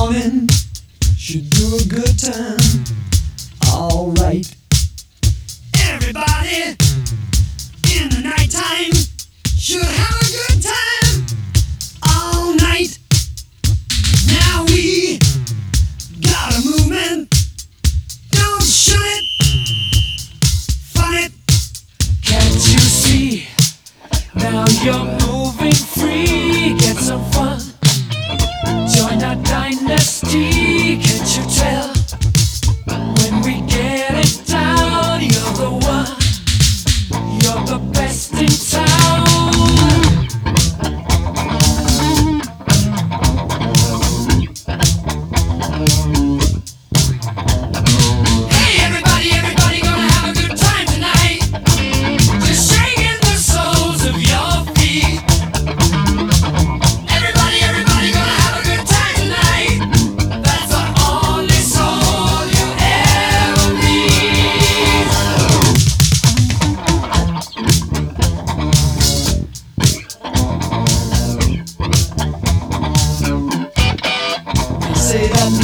morning should do a good time. Alright. Everybody in the nighttime should have a good time. All night. Now we got a movement. Don't shun it. Fun it. Can't you see? Now you're moving free. Get some fun. Join our dynasty. Can't you tell? When we get it down, you're the one. You're the best in town. Hey everybody, everybody gonna have a good time tonight. Just shaking the soles of your feet. Everybody, everybody gonna have a good time tonight. That's the only soul you ever meet. They say that